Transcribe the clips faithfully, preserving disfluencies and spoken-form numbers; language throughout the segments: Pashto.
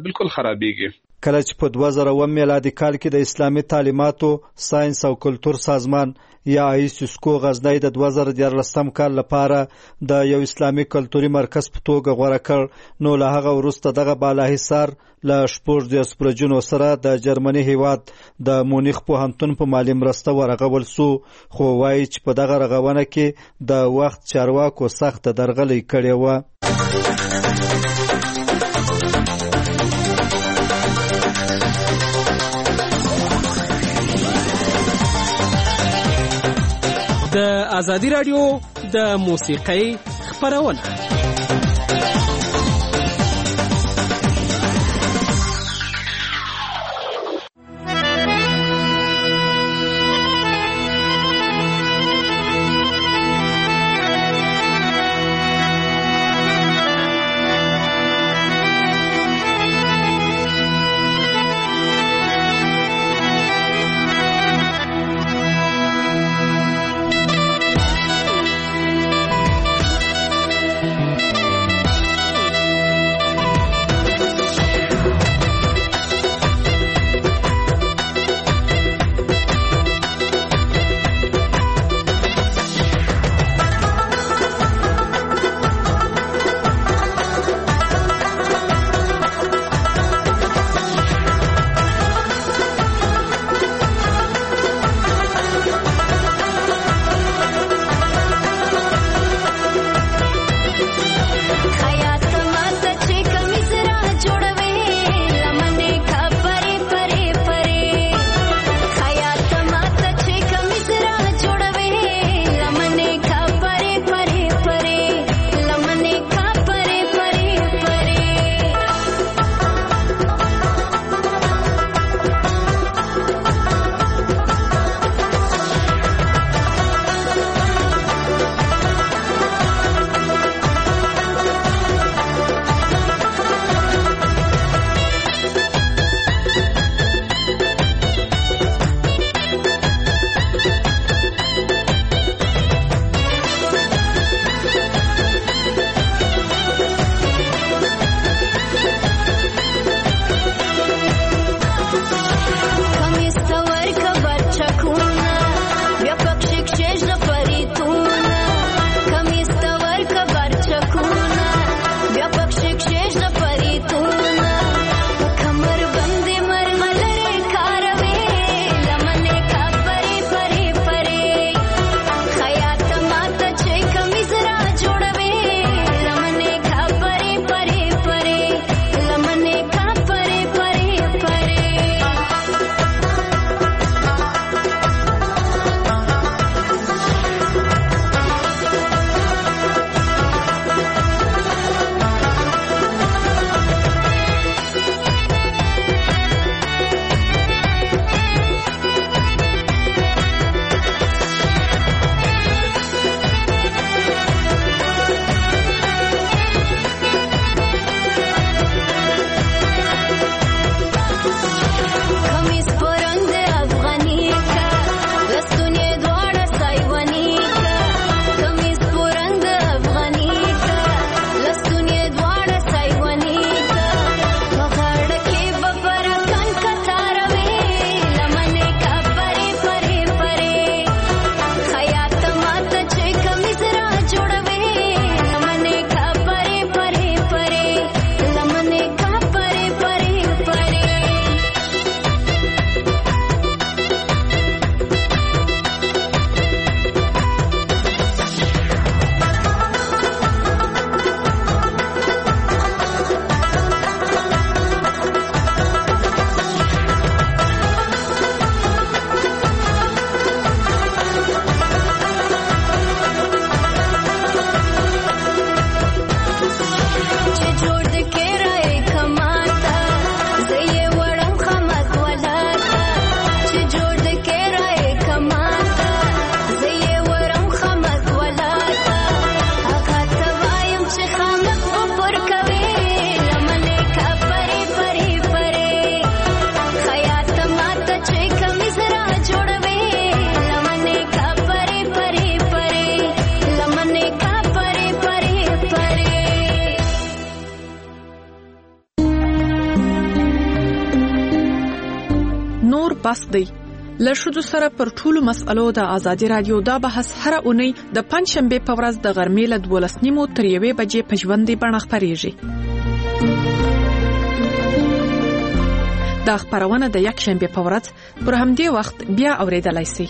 بالکل خرابېږي. کله چې په دوه زره اووه میلادي کال کې د اسلامي تعلیماتو ساينس او کلتور سازمان یا ایسوسکو غزنی د دوه زره دیارلسم کال لپاره د یو اسلامي کلتوري مرکز په توګه غوړه کړ، نو له هغه وروسته دغه بالاحصار له شپږ دیرش برجونو سره د جرمني هیواد د مونیخ پوهنتون په مالي مرسته ورغول سو، خو وایي چې په دغه رغونه کې د وخت چارواکو سخت درغلي کړې وه. د ازادي رادیو د موسیقۍ خپرونه. بس دی. له ښځو سره پر ټولو مسألو د ازادي رادیو دا بحث هره اونۍ د پنجشنبې په ورځ د غرمې له دولس نیمو تر یوې بجې په ژوندۍ بڼه خپرېږي. دا خپرونه د یکشنبې په ورځ پر همدې وخت بیا اورېدلای شئ.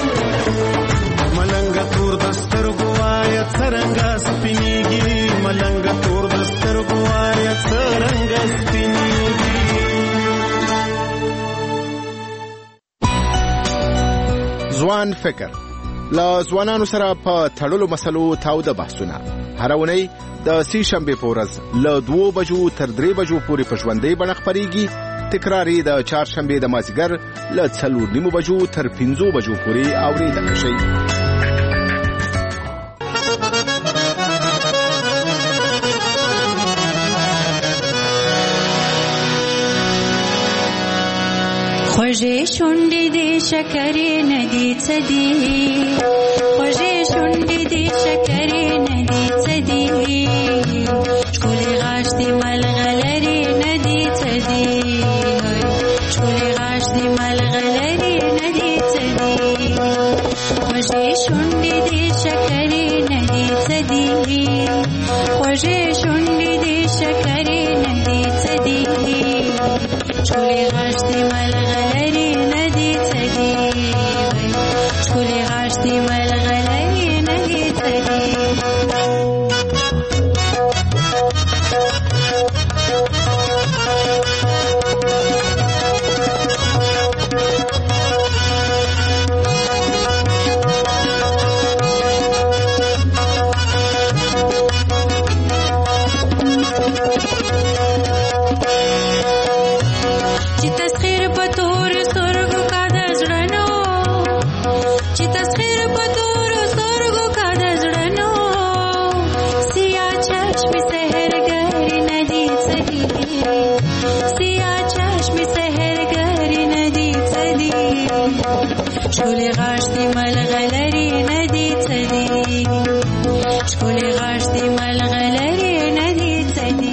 ملنګ ځوان فکر له ځوانانو سره په تړلو مسلو تاوده بحثونه هر اونۍ د سې شنبې په ورځ له دوو بجو تر درې بجو پورې په ژوندۍ بڼه خپرېږي. تکرار یې د چهارشنبې د مازدیګر له څلور نیمو بجو تر پنځو بجو پورې اورېدلی شئ. خوږې شونډې دې شکرې نه دي څه دي، خوږې شونډې دې شکرې نه دي څه دي، ښکلې غاښ دې ملغلرې نه دي څه دي، ښکلې غاښ دې ملغلرې نه دي څه دي، خوږې شونډې دې شکرې نه دي څه دي، خوږې شونډې دې شکرې نه دي څه دي، ښکلې غاښ دې ملغلرې نه دي څه دي، ښکلې غاښ دې ملغلرې نه دي څه دي. ښکلې غاښ دې ملغلرې نه دي څه دي، ښکلې غاښ دې ملغلرې نه دي څه دي.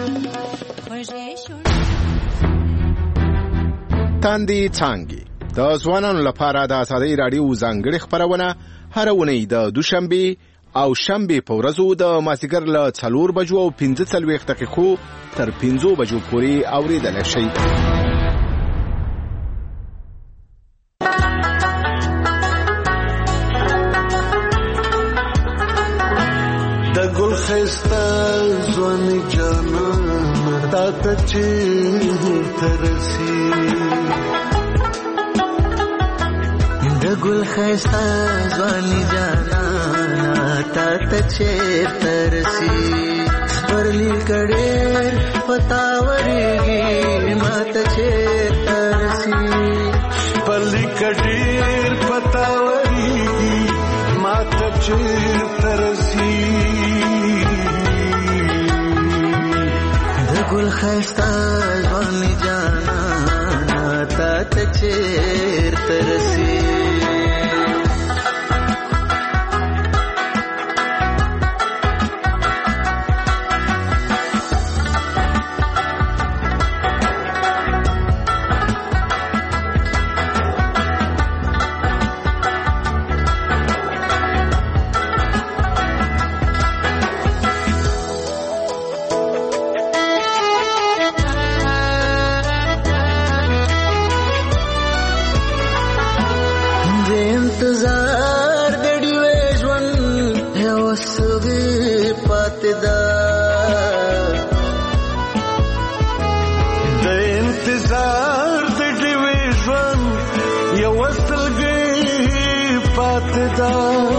تاندې څانګې د ځوانانو لپاره د ازادۍ راډیو ځانګړې خپرونه هره اونۍ د دوشنبې او شنبې په ورځو د مازدیګر له څلور بجو او پنځه څلوېښت دقیقو تر پنځو بجو پورې اورېدلی شئ. ګل خسته ځوان جانان تا ته چیرته رسي، د ګل خسته ځوان جانان تا ته چیرته رسي، پرلی کډېر پتا ورېږي ما ته چیرته رسي، پرلی کډېر پتا ورېږي ما ته چیرته رسي، ګل خسته ځوان جانانا تا ته چیرته رسي. انتظار د ډیوې ژوند یو سوګي پاتې ده، د انتظار د ډیوې ژوند یو سوګي پاتې ده،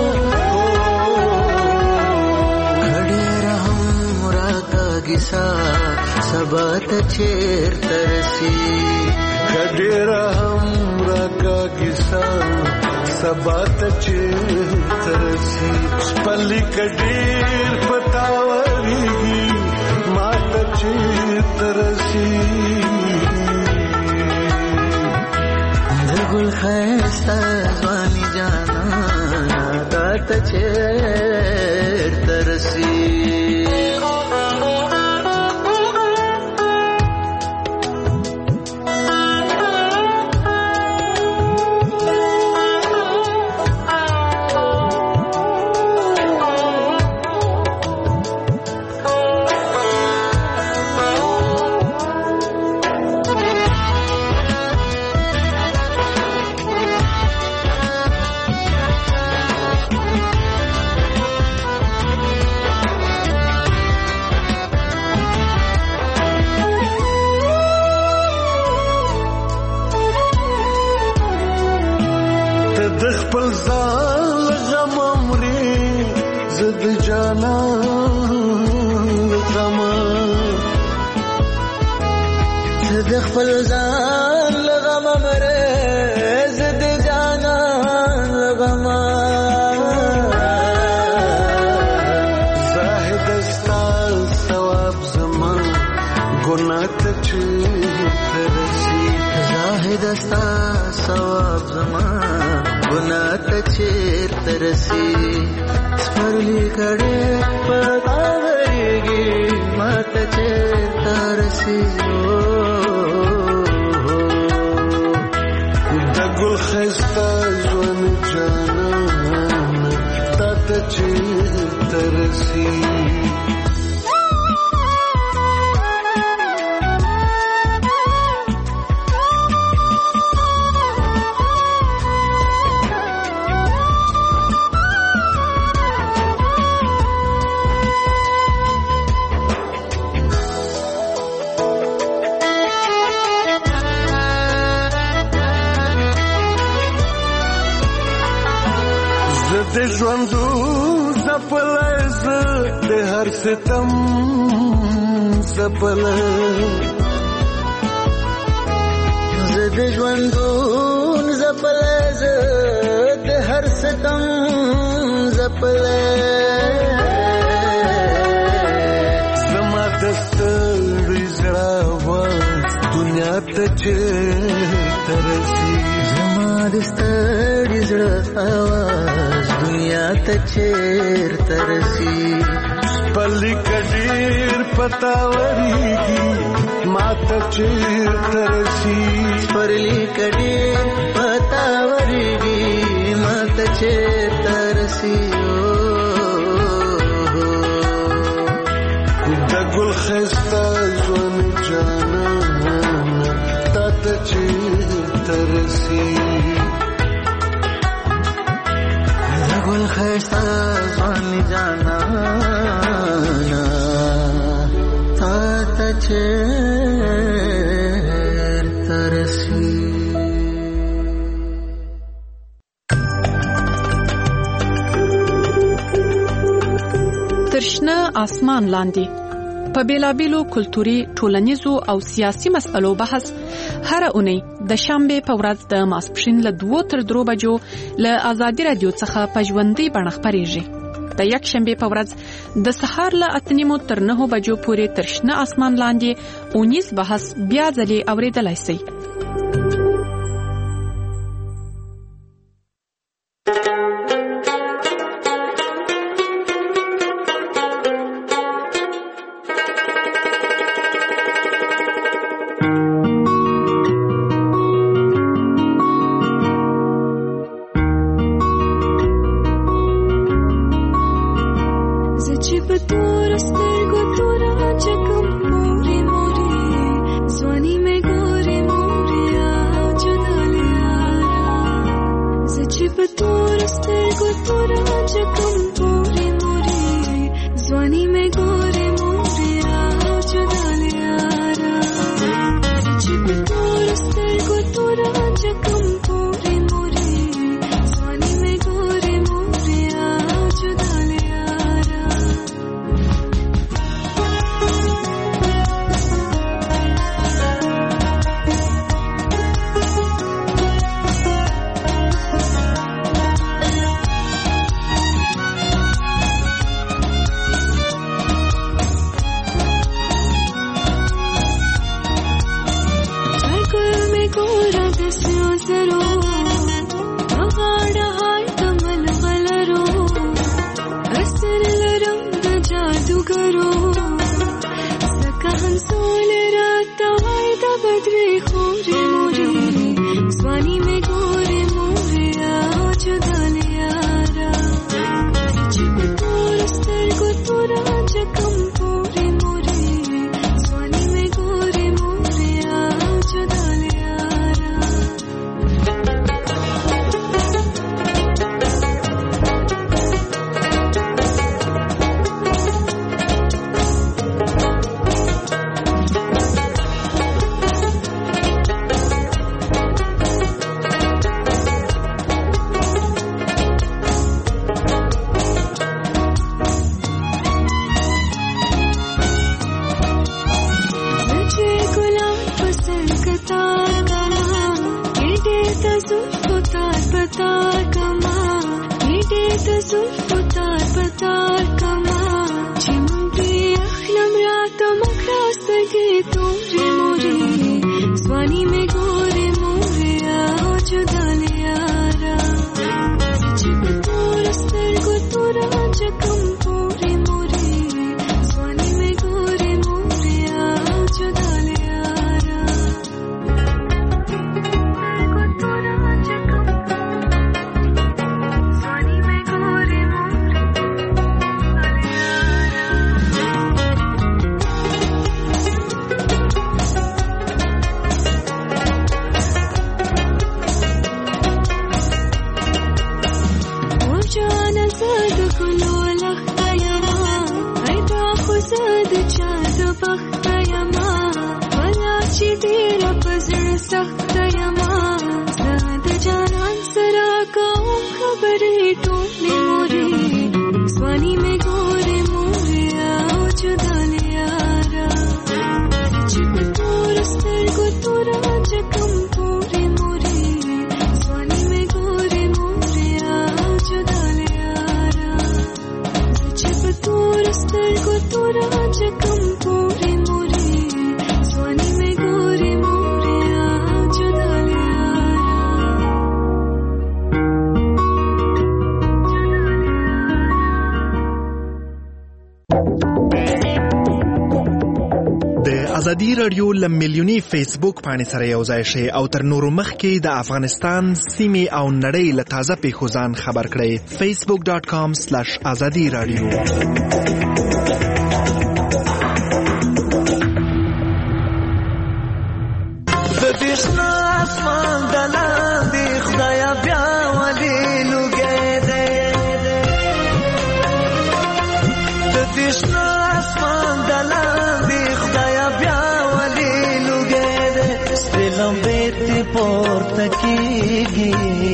کډېر هم راکاږي سا سبا ته چیرته رسي، کډېر هم راکاږي سا سبا ته چیرته رسي، پلي کډېر پتا ورېږي ما ته چیرته رسي، د ګل ښایسته ځواني جانانه تا ته چیرته رسي. زد جانان غما زد خپل ځان لغما مره زد جانان غما زاهد استا ثواب زما ګناه ته ترسي زاهد استا ثواب زما ګناه ته ترسي سپرلی کړه پتاوريږي ماته ترسي د ګل خستا ژوند جانان ته ترسي د ژوندو زپلز د هر ستم زپل زه د ژوندو زپلز د هر ستم زپل زما دستړي زړه واز دنیا ته ترسي زما دستړي زړه واز دنیا ته چیر ترسي پلی کډیر پتاوريږي ماته چیر ترسي پلی کډیر پتاوريږي ماته چیر ترسي د ګل خستا ژوند جانان ته چیر ترسي ګل خستا ځوان جانا تا ته چیر ترسي ترشنه اسمان لاندې په بیلابیلو کلتوري ټولنیزو او سیاسي مسألو بحث هر اونۍ د شنبه په ورځ د ماسپښین له دوه تر درو بجو له آزادي رادیو څخه په ژوندۍ بڼه خپرېږي. د یک شنبه په ورځ د سهار له اته نیمو تر نهو بجو پورې ترشنه اسمان لاندې اونیز بحث بیا ځلې اورېدلای شئ. رفتار کما چې مونږ اخلم راته مکراسګي تورې مورې ځواني مې ګورې مورې او جدا لیارا چې په تور سترګو تورا چکم پورې مورې ځواني مې ګورې مورې او جدا لیارا سترګو تورا چکم ځواني مې ګورې مورې جانا زاد ګلو لخت یما ایدا خو زاد چا د بخت یما ولا چې ډیر پزړ سخت یما زاد جانان سره کوم خبرې ټولې مورې ځواني مې ګورې مورې او جدا لیارا چې په تور سترګو تورا چکم پورې مورې ځواني مې ګورې مورې او جدا تور سترګو تورا چکم پورې مورې ځواني مې ګورې مورې او جدا د ازادي رادیو له میلیوني فیسبوک پاڼې سره یو ځای شئ او تر نورو مخکې د افغانستان سیمې او نړۍ له تازه پیښو ځان خبر کړئ. فیسبوک ډاټ کام سلیش ازادي رادیو. د دې شنه اسمان د لاندې خدایا بیا ولې لوګې دی د دې شنه اسمان د لاندې خدایا بیا ولې لوګې دی سپې لمبې تی پورته کېږي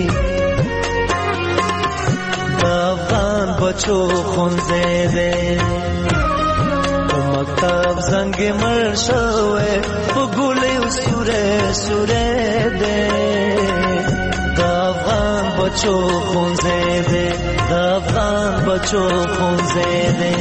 د افغان بچو ښوونځی دی مکتب زنګ مړ شوی په ګولیو سوری سوری دی د افغان بچو ښوونځی دی د افغان بچو ښوونځی دی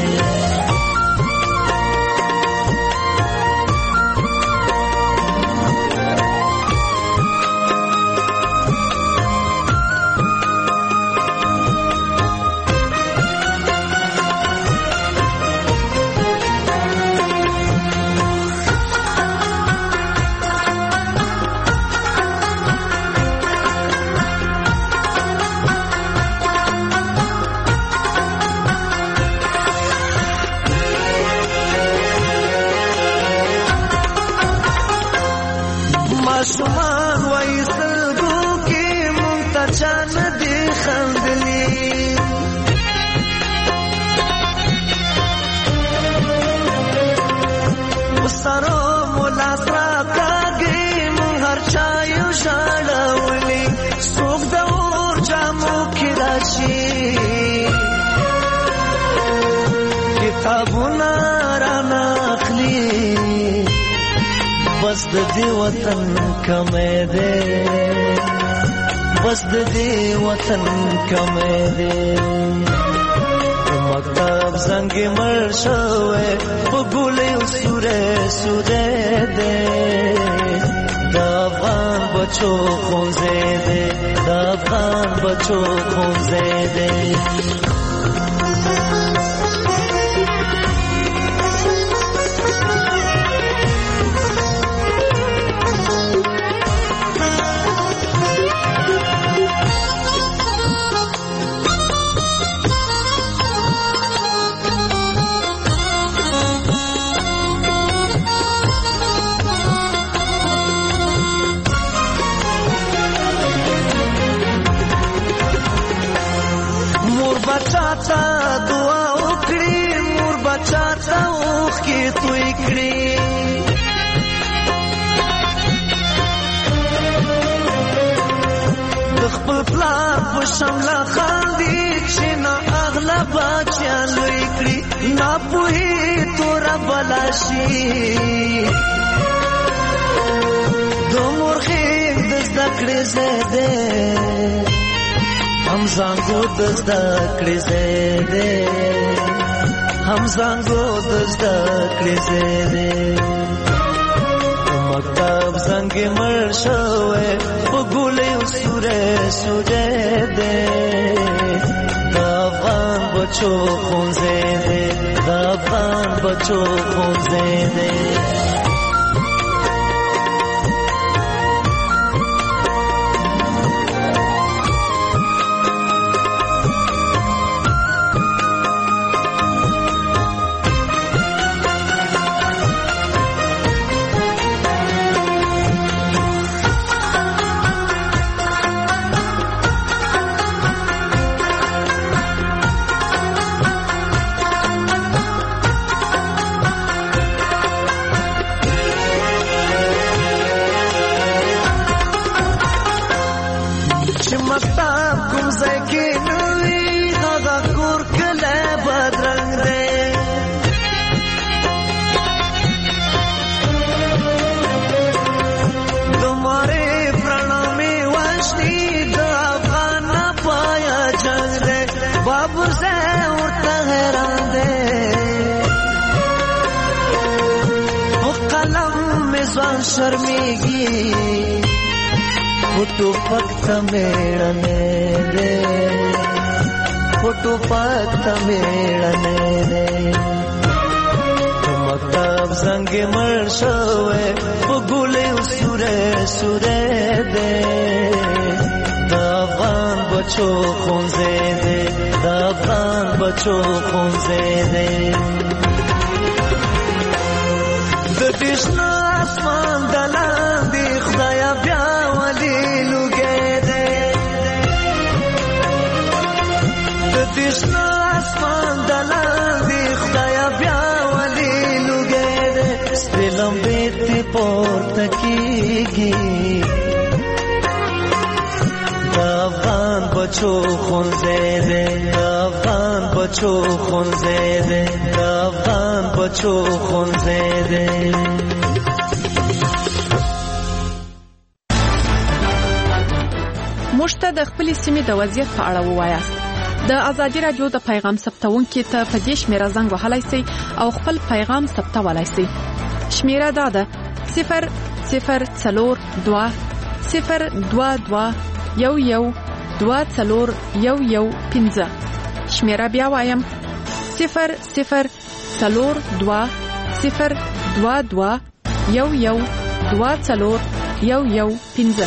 ماشومان وایي سترګو کې مونږ ته چا نه دي خندلي سره مو لاس راکاږي مونږ هر چا یو ژړولي څوک د اور جامو کې راشي کتابونه رانه اخلي بس د دې وطن کمې دی بس د دې وطن کمې دی مکتب زنګ مړ شوی په ګولیو سوری سوری دی د افغان بچو ښوونځی دی د افغان بچو ښوونځی دی بچا تا دعا وکړي مور بچا تا اوښکې توی کړي د خپل پلار په شمله خاندي چې نه اغله بچیان لوی کړي ناپوهي توره بلا شي د مورخین د زده کړې ځای دی هم زانګو د زده کړې ځای دی هم زنګو د زده کړې ځای دی مکتب زنګ مړ شوی په ګولیو سوری سوری دی د افغان بچو ښوونځی دی د افغان بچو ښوونځی دی शर्मिगी फोटो फक्त मेळने दे फोटो फक्त मेळने दे मक्तब संगे मर्शवे बगुले सुरे सुरे दे दावान बचो खौंजे दे दावान बचो खौंजे दे ददिशना आसमान دلان دی خدایا بیا ولی لوګې دې د دشنا اسمان دلان دی خدایا بیا ولی لوګې دې سپلم بیت پورته کیږي د افغان بچو ښوونځی دی د افغان بچو ښوونځی دی د افغان بچو ښوونځی دی موږ ته د خپل سیمې د وضعیت په اړه ووایاست. د ازادي رادیو د پیغام ثبتونکو ته په دې شمیره زنګ وهلای شئ او خپل پیغام ثبتولای شئ. شمیره دا ده صفر صفر څلور دوه صفر دوه دوه یو یو دوه څلور یو یو پنځه. شمیره بیا وایم صفر صفر څلور دوه صفر دوه دوه یو یو دوه څلور یو یو پنځه.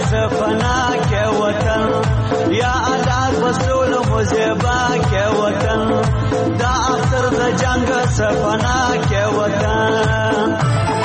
सफना के वतन या अल्लाह बसूल मुझेबा के वतन दा अख्तर द जंग सफना के वतन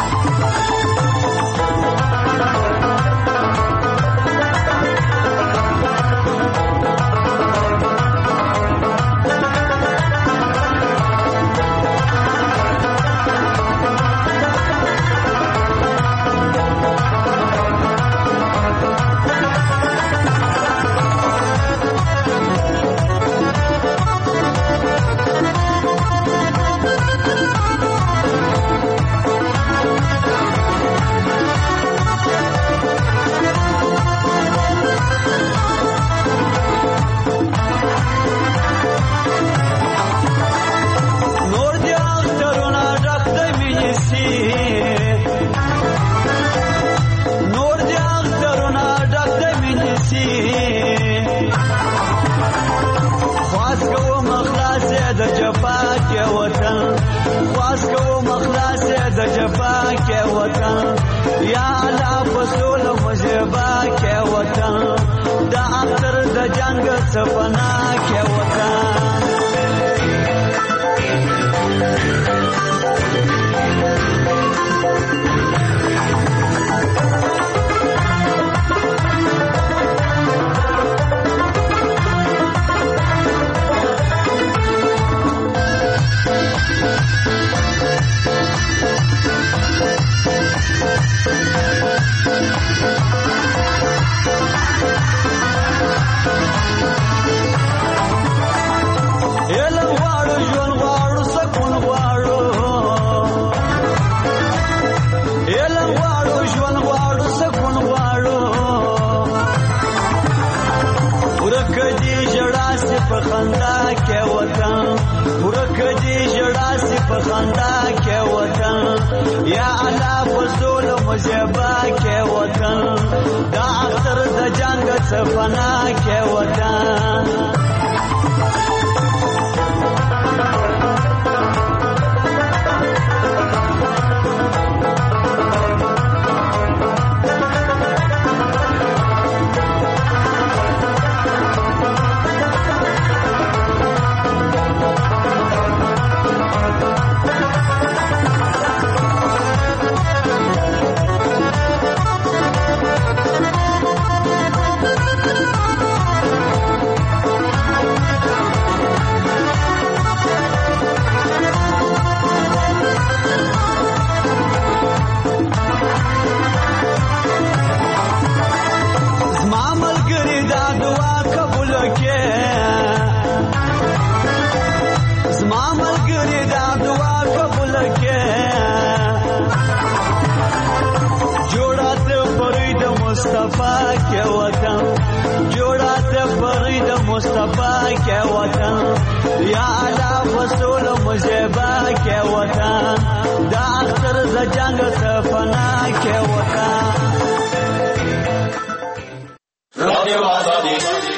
सपना के वतन खंदा के वतन पुरख जी जड़ा से पसंदा के वतन या अल्लाह फसूल मुझेबा के वतन दा अख्तर द जंग सफना के वतन मुस्तफा के वतन जोड़ा ते फरीद मुस्तफा के वतन या अल्लाह फसूल मुझेबा के वतन दा अख्तर द जंग सफना के वतन Radio Azadi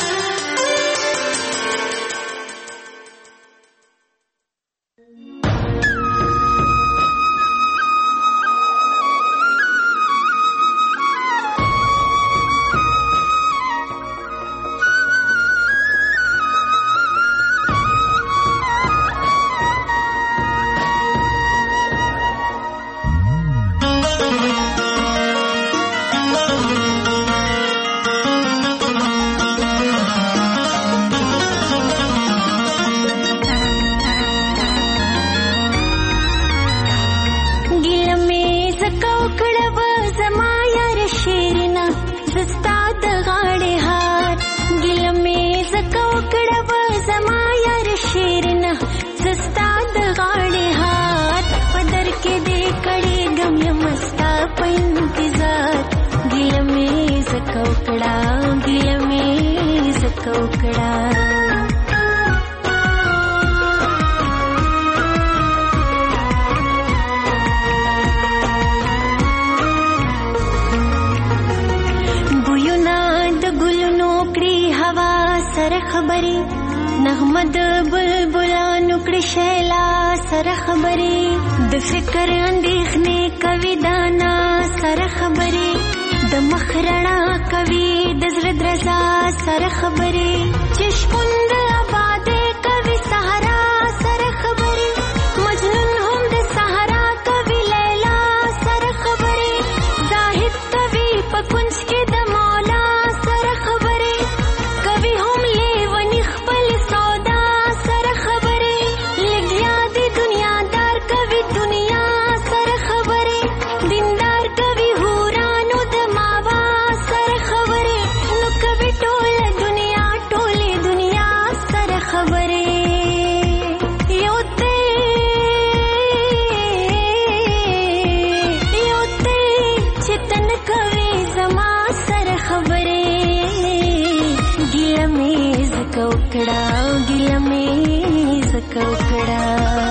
खबरी नहमद बुलबुलानु कृशैला सर खबरी द फिक्र अंदेखने कविदाना सर खबरी د مخرنا کوي د زړه درزا سره خبرې چې شپون د آبادې کوي صحرا سره خبرې مجنون هم د صحرا کوي لیلا سره خبرې زاهد کوي په کنج کې د مولا سره خبرې کوي هم لیونی خپل سودا سره خبرې لګیا د دنیا دار کوي دنیا سره خبرې دیندار کوي هورانو د ماوا سره خبرې نو کوي ټول دنیا ټولې دنیا سره خبرې یو ته یو ته چې تن کوي زما سره خبرې ګیله مې زکه وکړه ګیله مې زکه وکړه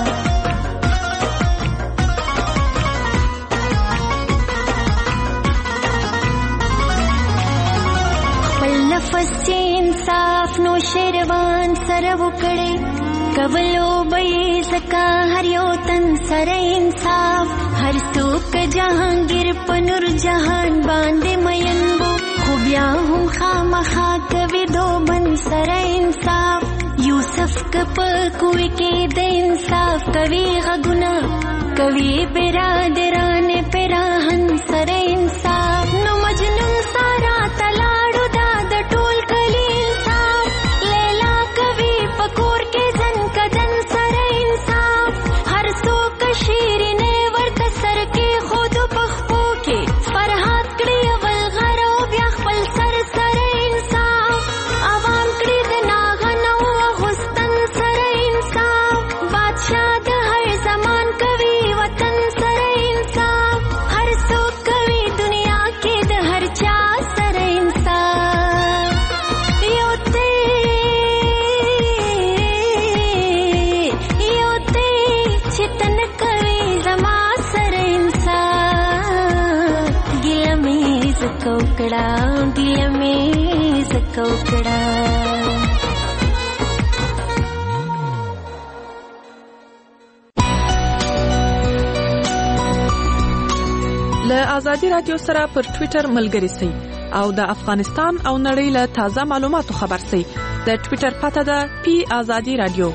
نفس چې انصاف نو شیروان سره وکړي کولو به زکا هر یو تن سره انصاف هر څوک جهانگیر په نور جهان باندې مینبو خو بیا هم خامخا کوي دو بن سره انصاف یوسف کپ کوی کې د انصاف کوي غږونه کوي برادران پراهن سره انصاف نو مجنون سارا تلاړو دا د ټول کلی انصاف لیلا کوي پکور کې زن کدن سره انصاف هر څوک شیرینه ورته سر کې خود پخپو کې فرحات کړي اول غرو بیا خپل سر سره انصاف عوام کړي د ناغنو غستن سره انصاف بادشاہ د هر زمان کوي وطن سره انصاف هر څوک کوي دنیا کې د هر چا سره انصاف یو ته یو ته چې تن کوي زما سره انصاف ګیله مې زکه وکړه ګیله مې زکه وکړه له آزادي رادیو سره پر ټوئیټر ملګري سئ او د افغانستان او نړۍ له تازه معلوماتو خبر سئ د ټوئیټر پته ده پی آزادي رادیو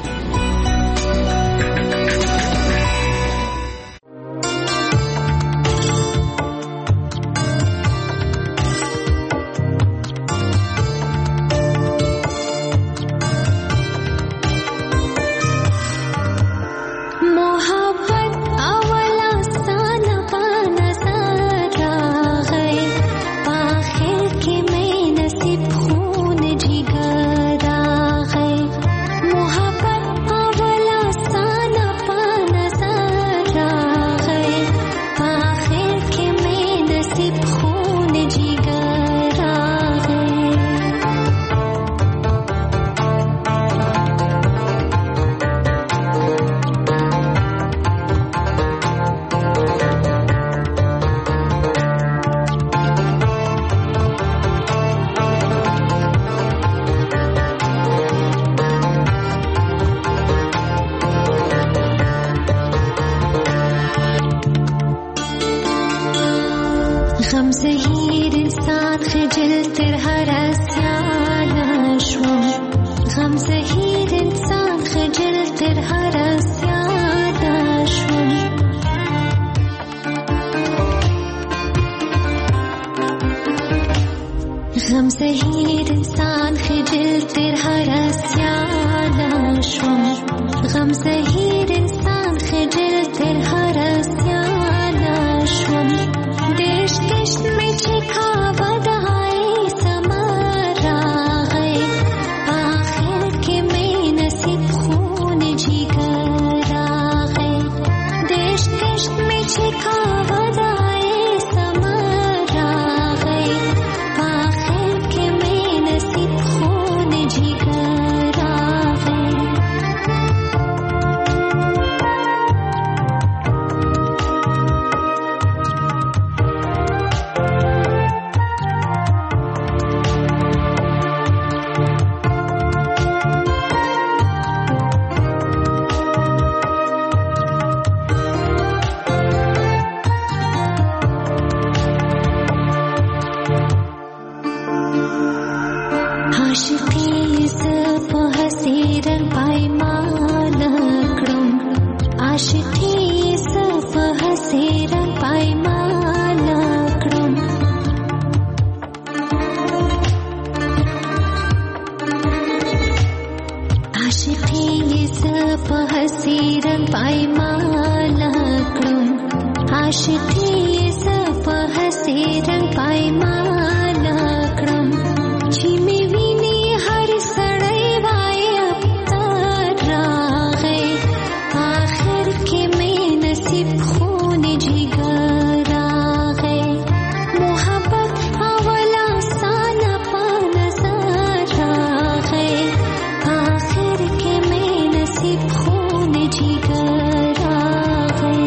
عاشقي زه په هسې رنګ پایماله کړم عاشقي زه په هسې رنګ پایماله کړم چې مې ویني هر سړی وایي ابتر راغی آخر کې مې نصیب خون جګر راغی محبت اول آسان په نظر راغی آخر کې مې نصیب خون جګر راغی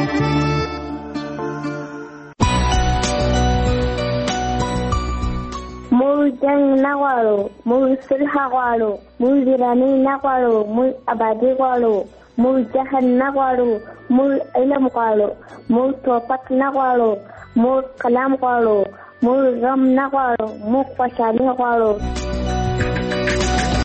موږ جنګ نه غواړو موږ صلح غواړو موږ ویراني نه غواړو موږ ابادي غواړو موږ جهل نه غواړو موږ علم غواړو موږ توپک نه غواړو موږ کلام غواړو موږ غم نه غواړو موږ خوشحالي غواړو